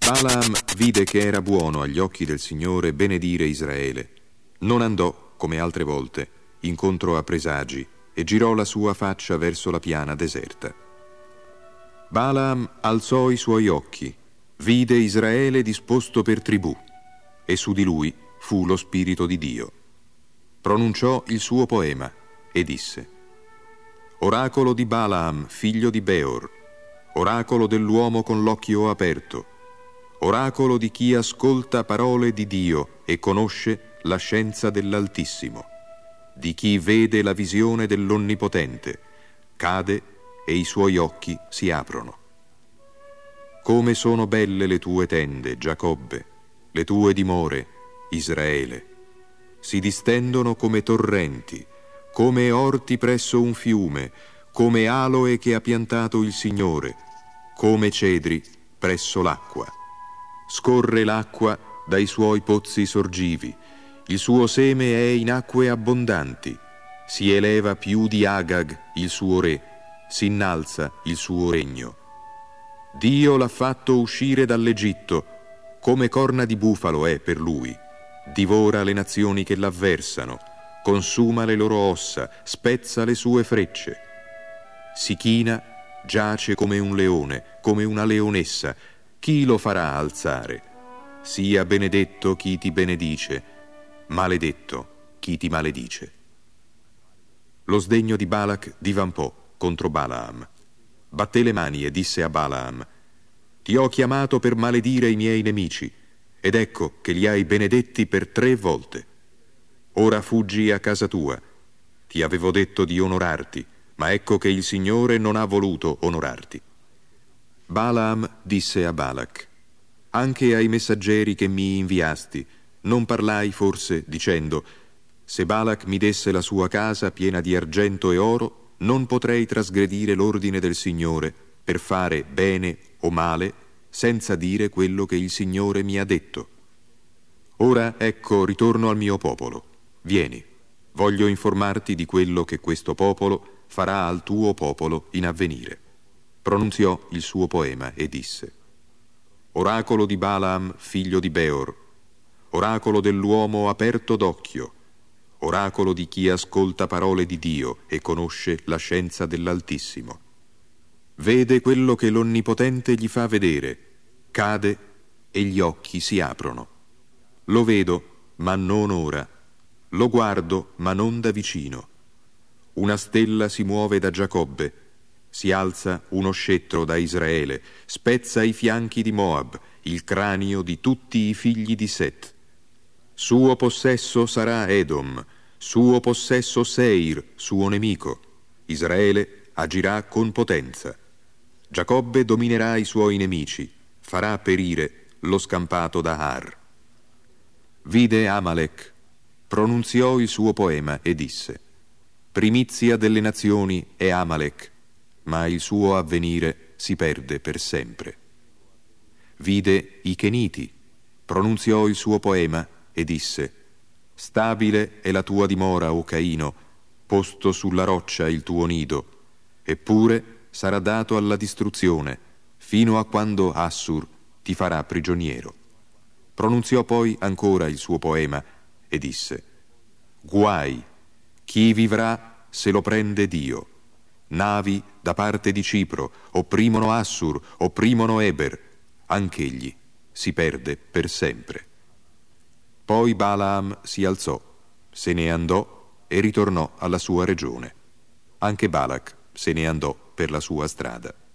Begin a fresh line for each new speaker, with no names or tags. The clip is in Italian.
Balaam vide che era buono agli occhi del Signore benedire Israele. Non andò, come altre volte, incontro a presagi e girò la sua faccia verso la piana deserta. Balaam alzò i suoi occhi, vide Israele disposto per tribù, e su di lui fu lo Spirito di Dio. Pronunciò il suo poema e disse: Oracolo di Balaam, figlio di Beor, oracolo dell'uomo con l'occhio aperto, oracolo di chi ascolta parole di Dio e conosce la scienza dell'Altissimo, di chi vede la visione dell'Onnipotente, cade e i suoi occhi si aprono. Come sono belle le tue tende, Giacobbe, le tue dimore, Israele. Si distendono come torrenti, come orti presso un fiume, come aloe che ha piantato il Signore, come cedri presso l'acqua. Scorre l'acqua dai suoi pozzi sorgivi, il suo seme è in acque abbondanti, si eleva più di Agag il suo re, si innalza il suo regno. Dio l'ha fatto uscire dall'Egitto, come corna di bufalo è per lui. Divora le nazioni che l'avversano, consuma le loro ossa, spezza le sue frecce. Si china, giace come un leone, come una leonessa. Chi lo farà alzare? Sia benedetto chi ti benedice, maledetto chi ti maledice. Lo sdegno di Balak divampò contro Balaam. Batté le mani e disse a Balaam: Ti ho chiamato per maledire i miei nemici, ed ecco che li hai benedetti per 3 volte. Ora fuggi a casa tua. Ti avevo detto di onorarti, ma ecco che il Signore non ha voluto onorarti. Balaam disse a Balak: Anche ai messaggeri che mi inviasti non parlai forse dicendo: Se Balak mi desse la sua casa piena di argento e oro, non potrei trasgredire l'ordine del Signore per fare bene o male senza dire quello che il Signore mi ha detto. Ora ecco ritorno al mio popolo. Vieni, voglio informarti di quello che questo popolo farà al tuo popolo in avvenire. Pronunziò il suo poema e disse: Oracolo di Balaam, figlio di Beor, oracolo dell'uomo aperto d'occhio, oracolo di chi ascolta parole di Dio e conosce la scienza dell'Altissimo. Vede quello che l'Onnipotente gli fa vedere, cade e gli occhi si aprono. Lo vedo, ma non ora. Lo guardo, ma non da vicino. Una stella si muove da Giacobbe, si alza uno scettro da Israele, spezza i fianchi di Moab, il cranio di tutti i figli di Set. Suo possesso sarà Edom, suo possesso Seir, suo nemico. Israele agirà con potenza. Giacobbe dominerà i suoi nemici, farà perire lo scampato da Har. Vide Amalek, pronunziò il suo poema e disse: Primizia delle nazioni è Amalek, ma il suo avvenire si perde per sempre. Vide i Cheniti, pronunziò il suo poema e disse: Stabile è la tua dimora, o Caino, posto sulla roccia il tuo nido, eppure sarà dato alla distruzione, fino a quando Assur ti farà prigioniero. Pronunziò poi ancora il suo poema e disse: Guai, chi vivrà se lo prende Dio. Navi da parte di Cipro opprimono Assur, opprimono Eber, anch'egli si perde per sempre. Poi Balaam si alzò, se ne andò e ritornò alla sua regione. Anche Balak se ne andò per la sua strada.